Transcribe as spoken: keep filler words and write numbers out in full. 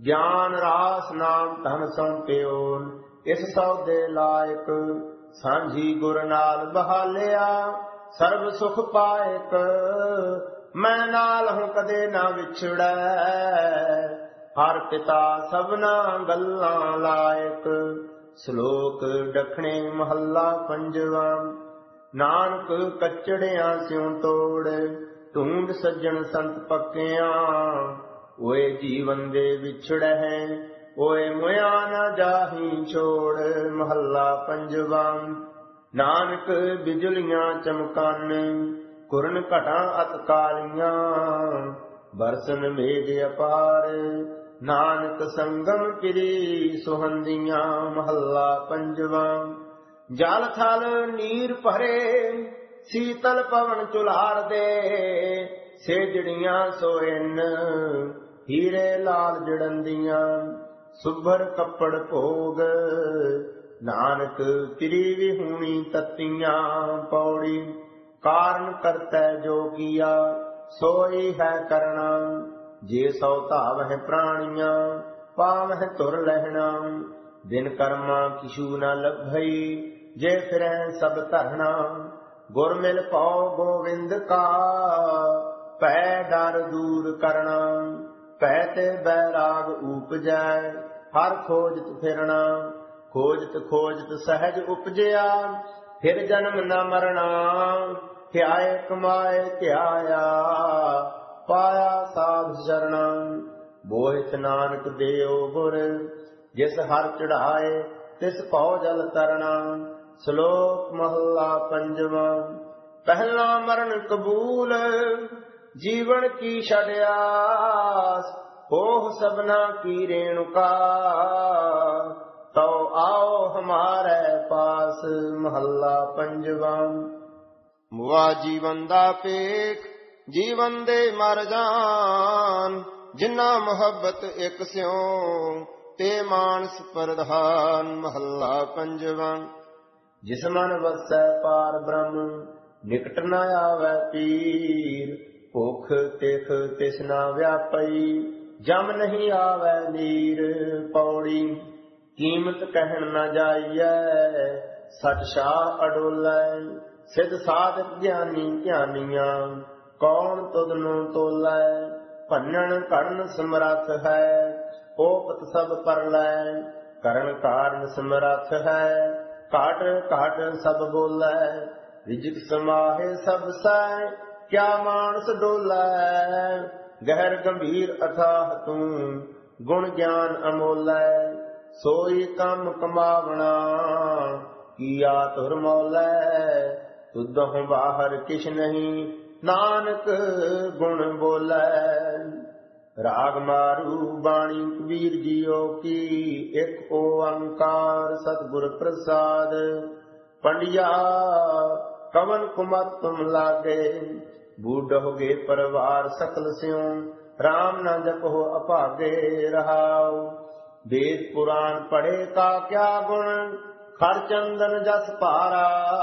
ਗਿਆਨ ਰਾਸ ਨਾਮ ਧਨ ਸੌਂਪਿਓ। ਇਸ ਸੌਦੇ ਲਾਇਕ ਸਾਂਝੀ ਗੁਰ ਨਾਲ ਬਹਾਲਿਆ। ਸਰਬ ਸੁਖ ਪਾਇਕ ਮੈਂ ਨਾਲ ਹੂੰ ਕਦੇ ਨਾ ਵਿਛੜੈ। ਹਰ ਪਿਤਾ ਸਭਨਾ ਗੱਲਾਂ ਲਾਇਕ। ਸ਼ਲੋਕ ਦਖਣੇ ਮਹੱਲਾ ਪੰਜਵਾ। ਨਾਨਕ ਕਚੜਿਆਂ ਸਿਉ ਤੋੜ ਢੂੰਡ ਸੱਜਣ ਸੰਤ ਪੱਕਿਆਂ। ਓਏ ਜੀਵਨ ਦੇ ਵਿਛੜੈ ਓਏ ਮੁਆ ਨਾ ਜਾਹੀ ਛੋੜ। ਮਹੱਲਾ ਪੰਜਵਾ। ਨਾਨਕ ਬਿਜਲੀਆਂ ਚਮਕਾਨ ਕੁਰਨ ਘਟਾਂ ਅਤ ਕਾਲੀਆਂ। ਬਰਸਨ ਮੇਘ ਅਪਾਰ ਨਾਨਕ ਸੰਗਮ ਕਿਰੀ ਸੁਹੰਦੀਆਂ। ਮਹੱਲਾ ਪੰਜਵਾ। ਜਲ ਥਲ ਨੀਰ ਭਰੇ ਸੀਤਲ ਪਵਨ ਚੁਲਾਰ ਦੇ। ਸੇਜੜੀਆਂ ਸੋਇਨ ਹੀਰੇ ਲਾਲ ਜੜੰਦੀਆਂ। ਸੁਭਰ ਕੱਪੜ ਭੋਗ ਨਾਨਕ ਕਿਰੀ ਵਿਹੂਣੀ ਤਤੀਆਂ। ਪੌੜੀ ਕਾਰਨ ਕਰਤੈ ਜੋ ਕੀਆ ਸੋਈ ਹੈ ਕਰਣਾ। ਜੇ ਸੋ ਧਾਵਹਿ ਪ੍ਰਾਣੀਆਂ ਪਾਵਹਿ ਤੁਰ ਲਹਿਣਾ। ਬਿਨ ਕਰਮਾਂ ਕਿਛੂ ਨ ਲੱਭਈ ਜੇ ਫਿਰੈ ਸਭ ਧਰਣਾ। ਗੁਰ ਮਿਲ ਪਉ ਗੋਵਿੰਦ ਕਾ ਭੈ ਡਰ ਦੂਰ ਕਰਣਾ। ਭੈ ਤੇ ਬੈਰਾਗ ਊਪਜੈ ਹਰ ਖੋਜਤ ਫਿਰਣਾ। ਖੋਜਤ ਖੋਜਤ ਸਹਿਜ ਉਪਜਿਆ ਫਿਰ ਜਨਮ ਨ ਮਰਣਾ। ਧਿਆਏ ਕਮਾਏ ਧਿਆਇਆ ਪਾਇਆ ਸਾਧ ਸਰਣਾ। ਬੋਹਿਤ ਨਾਨਕ ਦੇਉ ਗੁਰ ਜਿਸ ਹਰ ਚੜਾਏ ਤਿਸ ਭਉ ਜਲ ਤਰਣਾ। ਸ਼ਲੋਕ ਮਹੱਲਾ ਪੰਜਵਾ। ਪਹਿਲਾ ਮਰਨ ਕਬੂਲ ਜੀਵਨ ਕੀ ਛੜਿਆਸ। ਓਹ ਸਭਨਾ ਕੀ ਰੇਣੁਕਾ ਤਉ ਆਓ ਹਮਾਰੇ ਪਾਸ। ਮਹੱਲਾ ਪੰਜਵਾ। ਮੁਆ ਜੀਵਨ ਦਾ ਪੇਖ ਜੀਵਨ ਦੇ ਮਰ ਜਾਨ। ਜਿਨ੍ਹਾਂ ਮੁਹੱਬਤ ਇੱਕ ਸਿਉ ਤੇ ਮਾਨਸ ਪ੍ਰਧਾਨ। ਮਹੱਲਾ ਪੰਜਵਾ। ਜਿਸ ਮਨ ਵਸੈ ਪਾਰ ਬ੍ਰਹਮ ਨਿਕਟ ਨ ਆਵੈ ਪੀਰ। ਭੁਖ ਤਿਖ ਤਿਸ ਨਾ ਵਿਆਪਈ ਜਮ ਨਹੀਂ ਆਵੈ ਨੀਰ। ਪੌੜੀ ਕੀਮਤ ਕਹਿਣ ਨ ਜਾਈਐ ਸਚ ਸ਼ਾਹ ਅਡੋਲੈ। ਸਿਧ ਸਾਧਕ ਗਿਆਨੀ ਗਿਆਨੀਆਂ ਕੌਣ ਤੁਧ ਨੂੰ ਤੋਲੈ। ਭੰਨਣ ਘੜਨ ਸਮਰੱਥ ਹੈ ਓਪਤ ਸਭ ਪਰ ਲੈ। ਕਰਨ ਕਾਰਨ ਸਮਰੱਥ ਹੈ ਘਾਟ ਘਾਟ ਸਭ ਬੋਲੈ। ਰਿਜਕ ਸਮਾਹੇ ਸਭ ਸੈ ਕਿਆ ਮਾਨਸ ਡੋਲੈ। ਗਹਿਰ ਗੰਭੀਰ ਅਥਾਹ ਤੂੰ ਗੁਣ ਗਿਆਨ ਅਮੋਲੈ। ਸੋਈ ਕੰਮ ਕਮਾਵਣਾ ਕੀਆ ਧੁਰ ਮੌਲੈ। ਤੁਧਹੁ ਬਾਹਰ ਕਿਛ ਨਹੀਂ ਨਾਨਕ ਗੁਣ ਬੋਲੈ। ਰਾਗ ਮਾਰੂ ਬਾਣੀ ਕਬੀਰ ਜੀਓ ਕੀ ਇੱਕ ਓੰਕਾਰ ਸਤਿਗੁਰ ਪ੍ਰਸਾਦ। ਪੰਡਿਆ ਕਵਨ ਕੁਮਤ ਤੁਮ ਲਾਗੇ ਬੂਢੋਗੇ ਪਰਿਵਾਰ ਸਕਲ ਸਿਉ। ਰਾਮ ਨਾ ਜਪੋ ਅਭਾਗੇ ਰਹਾਉ। ਵੇਦ ਪੁਰਾਨ ਪੜ੍ਹੇ ਕਾ ਕਿਆ ਗੁਣ ਖਰ ਚੰਦਨ ਜਸ ਭਾਰਾ।